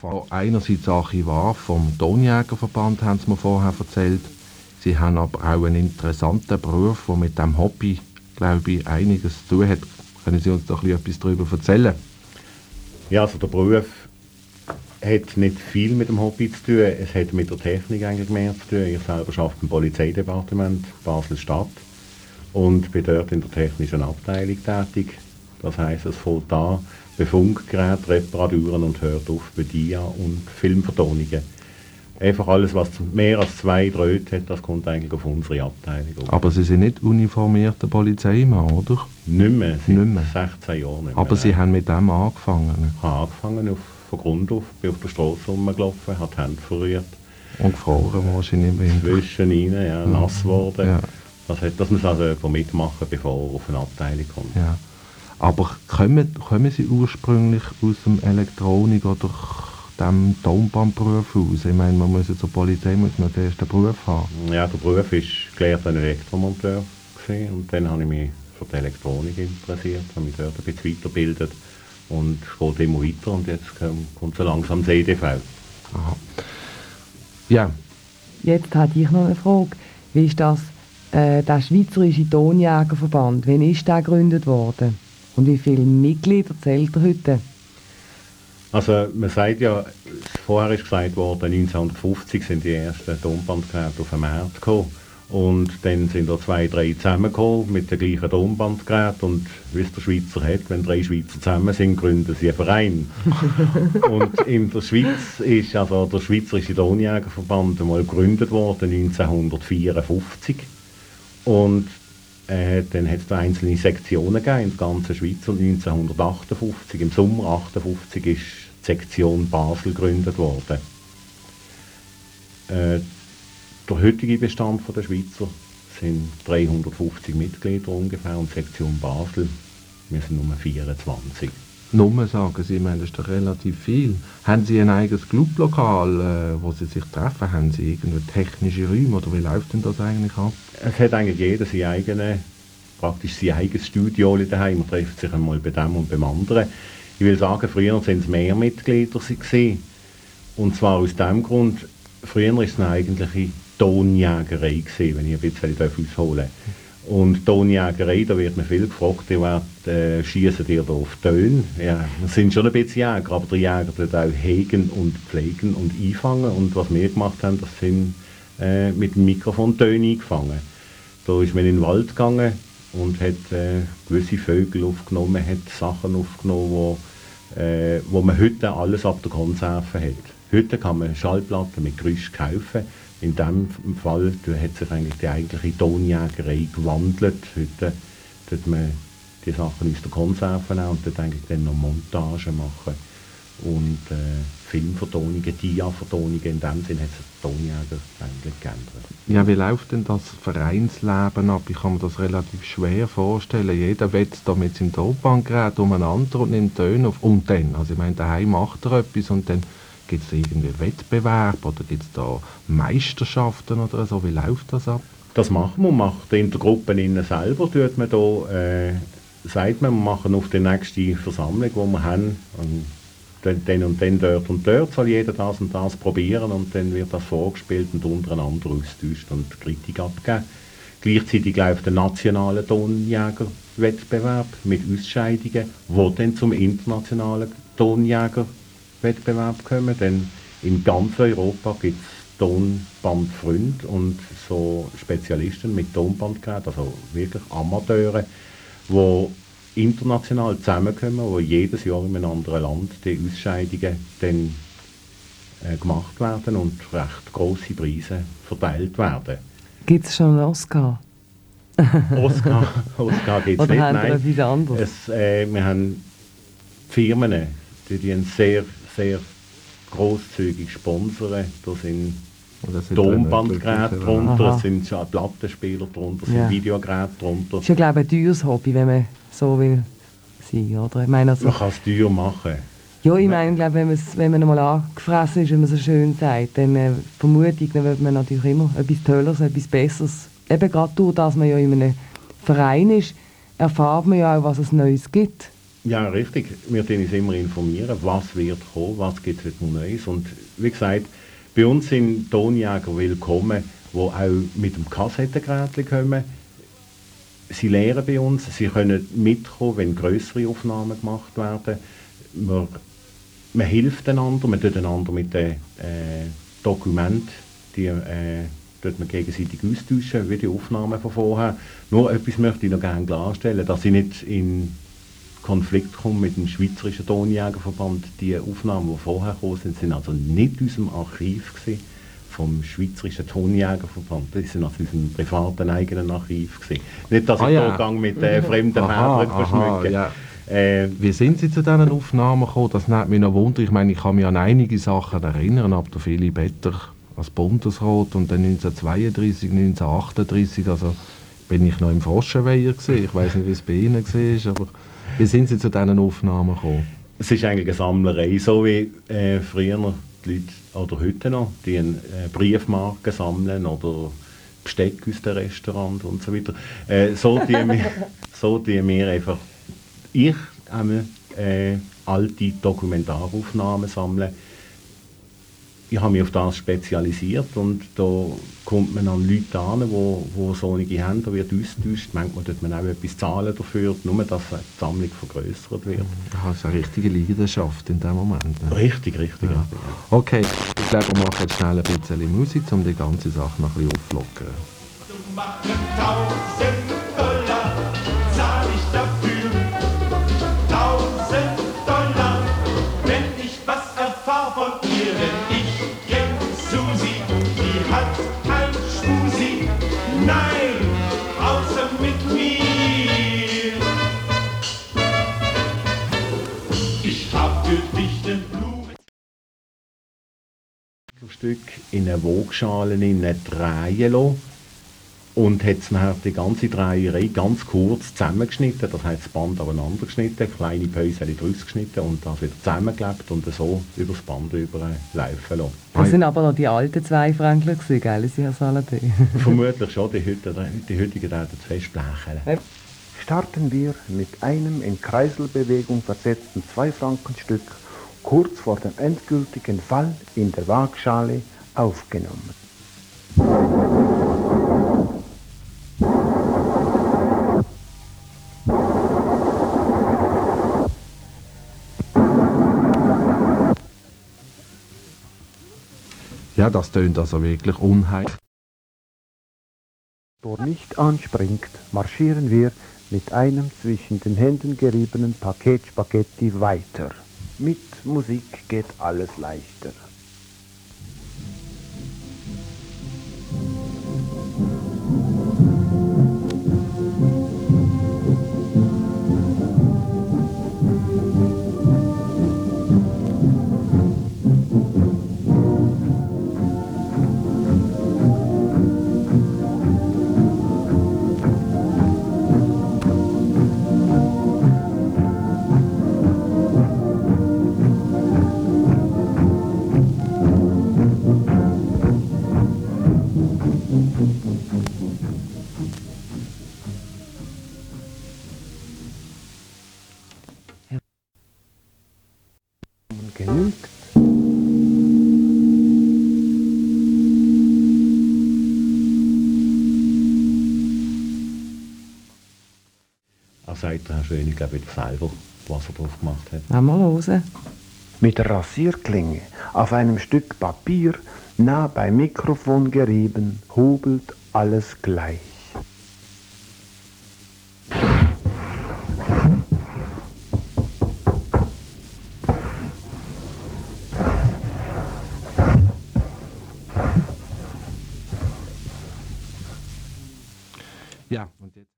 Einerseits Archivar vom Tonjägerverband, haben Sie mir vorher erzählt. Sie haben aber auch einen interessanten Beruf, der mit dem Hobby, glaube ich, einiges zu tun hat. Können Sie uns doch etwas darüber erzählen? Ja, also der Beruf hat nicht viel mit dem Hobby zu tun. Es hat mit der Technik eigentlich mehr zu tun. Ich selber arbeite im Polizeidepartement Basel-Stadt und bin dort in der technischen Abteilung tätig. Das heisst, es fängt an bei Funkgeräten, Reparaturen und hört auf bei Dia- und Filmvertonungen. Einfach alles, was mehr als 2 Drähte hat, das kommt eigentlich auf unsere Abteilung. Aber Sie sind nicht uniformierter Polizeimann, oder? Nicht mehr, seit 16 Jahren nicht mehr. Aber Sie haben mit dem angefangen? Ich habe angefangen von Grund auf, bin auf der Straße rumgelaufen, habe die Hände verrührt. Und gefroren wahrscheinlich. Zwischen rein, ja, nass geworden. Ja. Das muss also jemand mitmachen, bevor er auf eine Abteilung kommt. Ja. Aber kommen Sie ursprünglich aus dem Elektronik- oder dem Tonbandberuf aus? Ich meine, man muss zur Polizei muss man den ersten Beruf haben. Ja, der Beruf war gelehrter Elektromonteur gewesen, und dann habe ich mich für die Elektronik interessiert, habe mich dort ein bisschen weitergebildet und es geht immer weiter und jetzt kommt so langsam das EDV. Aha. Ja. Jetzt hatte ich noch eine Frage. Wie ist das, der Schweizerische Tonjägerverband, wann ist der gegründet worden? Und wie viele Mitglieder zählt er heute? Also man sagt ja, vorher ist gesagt worden, 1950 sind die ersten Tonbandgeräte auf den Markt gekommen. Und dann sind da 2, 3 zusammengekommen mit den gleichen Tonbandgeräten. Und wie es der Schweizer hat, wenn 3 Schweizer zusammen sind, gründen sie einen Verein. Und in der Schweiz ist also der Schweizerische Tonjägerverband einmal gegründet worden, 1954. Und dann hat es da einzelne Sektionen gegeben in der ganzen Schweiz. Und 1958, im Sommer 1958, ist die Sektion Basel gegründet worden. Der heutige Bestand der Schweizer sind 350 Mitglieder ungefähr und Sektion Basel, wir sind nur 24. Nur sagen Sie, ich meine, das ist doch relativ viel. Haben Sie ein eigenes Clublokal, wo Sie sich treffen? Haben Sie irgendwelche technische Räume oder wie läuft denn das eigentlich ab? Es hat eigentlich jeder praktisch sein eigenes Studio daheim. Man trifft sich einmal bei dem und beim anderen. Ich will sagen, früher waren es mehr Mitglieder gewesen. Und zwar aus dem Grund, früher war es eine eigentliche Tonjägerei gewesen, wenn ich ein bisschen ausholen darf. Und Tonjägerei, da wird mir viel gefragt, schiessen die da auf Töne? Ja, wir sind schon ein bisschen Jäger, aber der Jäger tut auch hegen und pflegen und einfangen. Und was wir gemacht haben, das sind mit dem Mikrofon Töne eingefangen. Da ist man in den Wald gegangen und hat gewisse Vögel aufgenommen, hat Sachen aufgenommen, wo man heute alles ab der Konserve hat. Heute kann man Schallplatten mit Geräusch kaufen. In diesem Fall hat sich eigentlich die eigentliche Tonjägerei gewandelt. Heute tut man die Sachen aus der Konserve nehmen und eigentlich dann noch Montage machen. Und Filmvertonungen, Dia-Vertonungen, in dem Sinne hat sich der Tonjäger eigentlich geändert. Ja, wie läuft denn das Vereinsleben ab? Ich kann mir das relativ schwer vorstellen. Jeder wetzt da mit seinem Tonbandgerät umeinander und nimmt Töne auf. Und dann, also ich meine, daheim macht er etwas und dann gibt es irgendwie Wettbewerb oder gibt es da Meisterschaften oder so? Wie läuft das ab? Das macht in der Gruppe innen selber, tut man da, sagt man, wir machen auf die nächste Versammlung, die wir haben, und dann dort und dort soll jeder das und das probieren und dann wird das vorgespielt und untereinander austauscht und Kritik abgegeben. Gleichzeitig läuft der nationale Tonjägerwettbewerb mit Ausscheidungen, wo dann zum internationalen Tonjägerwettbewerb kommen. Denn in ganz Europa gibt es Tonbandfreunde und so Spezialisten mit Tonbandgeräten, also wirklich Amateure, die international zusammenkommen, wo jedes Jahr in einem anderen Land die Ausscheidungen dann gemacht werden und recht grosse Preise verteilt werden. Gibt es schon einen Oscar? Oscar gibt es nicht, haben nein. Etwas anderes? Wir haben Firmen, die sehr, sehr grosszügig sponsern. Da sind Tonbandgeräte drunter, es sind Plattenspieler drunter, es sind Videogeräte drunter. Das ist ja, glaube ich, ein teures Hobby, wenn man so will sein, oder? Ich meine, also, man kann es teuer machen. Ja, ich meine, glaube, wenn man einmal angefressen ist, wie man so schön sagt, dann vermute ich, dann wird man natürlich immer etwas Tolleres, etwas Besseres. Eben gerade durch, dass man ja in einem Verein ist, erfahrt man ja auch, was es Neues gibt. Ja, richtig. Wir informieren uns immer informieren, was wird kommen, was gibt es Neues. Und wie gesagt, bei uns sind Tonjäger willkommen, die auch mit dem Kassettengerät kommen. Sie lernen bei uns, sie können mitkommen, wenn größere Aufnahmen gemacht werden. Man hilft einander, man tut einander mit den Dokumenten, die tut man gegenseitig austauschen, wie die Aufnahmen von vorher. Nur etwas möchte ich noch gerne klarstellen, dass ich nicht in Konflikt komme mit dem Schweizerischen Tonjägerverband. Die Aufnahmen, die vorher gekommen sind, sind also nicht aus dem Archiv gewesen, vom Schweizerischen Tonjägerverband. Das sind aus unserem privaten eigenen Archiv gewesen. Nicht, dass ich ja. da mit fremden Federn verschmücke. Ja. Wie sind Sie zu diesen Aufnahmen gekommen? Das nimmt mich noch Wunder. Ich meine, ich kann mich an einige Sachen erinnern, ab der Philipp Etter als Bundesrat und dann 1932, 1938, also bin ich noch im Froschenweiher gewesen. Ich weiß nicht, wie es bei Ihnen war, aber wie sind Sie zu diesen Aufnahmen gekommen? Es ist eigentlich eine Sammlerei, so wie früher die Leute, oder heute noch, die Briefmarken sammeln oder Besteck aus dem Restaurant und so weiter. So die wir einfach, ich alte Dokumentaraufnahmen sammeln. Ich habe mich auf das spezialisiert und da kommt man an Leute an, die solche haben, da wird austauscht. Manchmal tut man auch etwas zahlen dafür, nur dass die Sammlung vergrößert wird. Das ist eine richtige Leidenschaft in dem Moment. Ne? Richtig. Ja. Okay, ich glaube, wir machen jetzt schnell ein bisschen Musik, um die ganze Sache noch ein bisschen aufzulockern. Du machen 1000 Dollar, zahl ich dafür. 1000 Dollar, wenn ich was erfahr von ihr, denn ich kenn Susi, die hat kein Schmusi, nein, außer mit mir. Ich hab für dich den Blumen. Stück in eine Waagschale drehen lassen und hat nachher die ganze Dreierei ganz kurz zusammengeschnitten, das heißt das Band aneinander geschnitten, kleine Päuschen draus geschnitten und das wieder zusammengeklebt und so über das Band laufen lassen. Das sind aber noch die alten Zweifränkler gewesen, gell, Sie, Herr Saladin? Vermutlich schon, die heutigen werden zu fest blechen. Starten wir mit einem in Kreiselbewegung versetzten Zweifrankenstück kurz vor dem endgültigen Fall in der Waagschale aufgenommen. Ja, das tönt also wirklich unheimlich. Wenn nicht anspringt, marschieren wir mit einem zwischen den Händen geriebenen Paket Spaghetti weiter. Mit Musik geht alles leichter. Genügt. Er sagt Herr Schön, ich glaube wieder selber, was er drauf gemacht hat. Mal hören. Mit der Rasierklinge auf einem Stück Papier nah beim Mikrofon gerieben, hobelt alles gleich. Ja, und jetzt